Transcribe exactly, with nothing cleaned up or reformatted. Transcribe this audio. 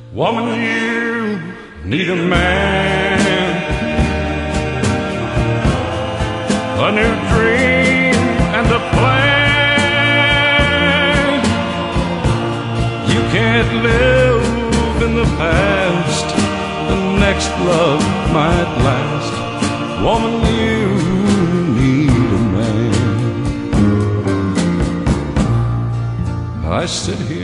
Woman, you need a man, a new dream and a plan. You can't live in the past, the next love might last. Woman, you need a man. I sit here